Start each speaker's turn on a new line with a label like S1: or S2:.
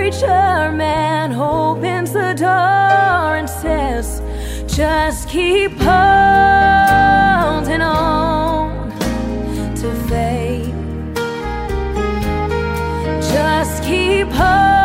S1: preacher man opens the door and says, just keep holding on to faith. Just keep holding